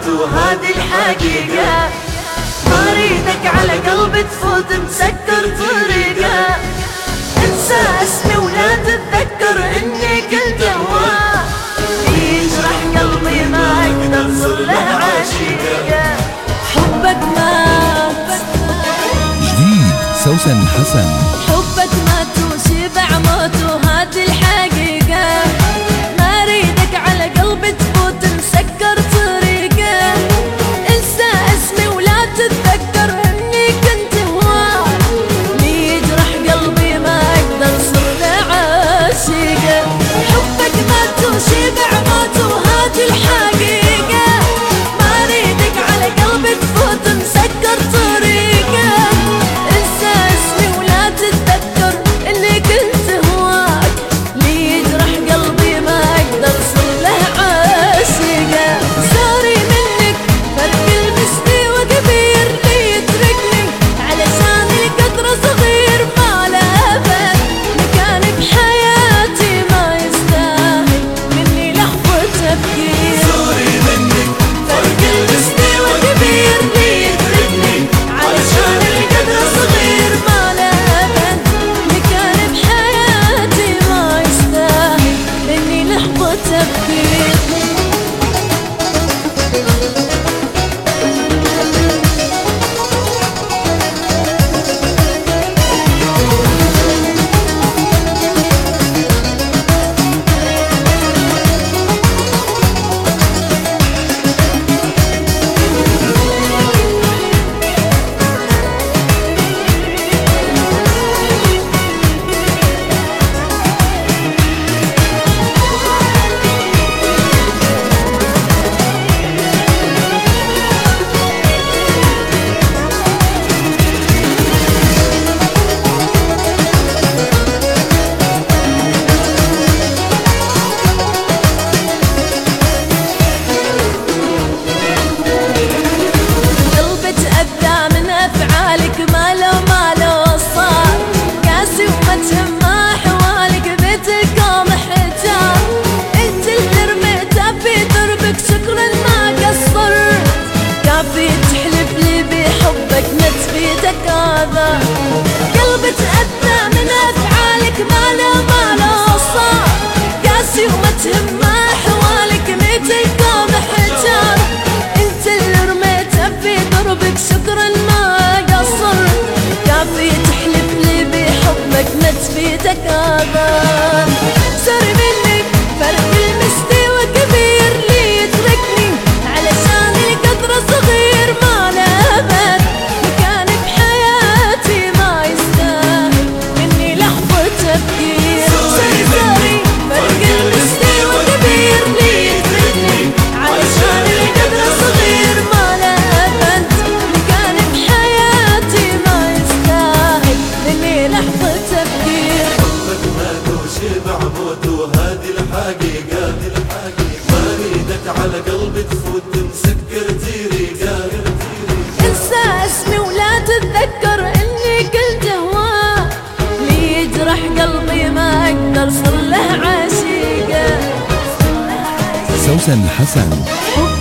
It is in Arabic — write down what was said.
اموت وهذه الحقيقة. ما اريدك على قلبي تفوت مسكر طريقه. انسى اسمي ولا تتذكر اني كنت هواه. يجرح قلبي ما اقدر صر له عشيقه. حبك مات جديد سوسن حسن. حبك مات وشبع موت وهذه الحقيقة. ما اريدك على قلبي تفوت مسكر طريقه. انسى اسمي ولا تتذكر اني كنت هواه. يجرح قلبي ما اقدر صر له عاشقه. حبك مات وشبع موت وهذه الحقيقة. ما اريدك على قلبي تفوت مسكر طريقه. انسى اسمي ولا تتذكر اني كنت هواك. يجرح قلبي ما اقدر صر له عاشقه. صاري منك فرق المسدي وكبير. يتركني علشان القدر صغير ما له ابد مكان بحياتي. ما يستاهل مني لحظة تفكير. صاري منك فرق المسدي وكبير. يتركني علشان القدر صغير ما له ابد مكان بحياتي. ما يستاهل مني لحظة تفكير. قلبي تأذى من أفعالك. ما له صار قاسي وما تهم أحوالك. بيتك محتار انت اللي رميته في دربك. شكرا ما قصرت كافي تحلف لي بحبك نتفيتك هذا. قلبي تأذى من أفعالك. ما له صار قاسي وما تهم أحوالك. بيتك محتار انت اللي رميته في دربك. شكرا ما قصرت كافي تحلف لي بحبك نتفيتك هذا. صار منك فرق المستوى وكبير. لي يتركني علشان القدر صغير ما له ابد مكان بحياتي. ما يستاهل مني لحظة تفكير. صاري فرق المستوى وكبير. لي يتركني علشان القدر صغير ما له ابد مكان بحياتي. ما يستاهل مني لحظة تفكير. حبك مات وشبع موت وهذه الحقيقة. ما اريدك على قلبي تفوت مسكر طريقه. انسى اسمي ولا تتذكر اني كنت هواه. يجرح قلبي ما اقدر صر له عاشقه. سوسن حسن.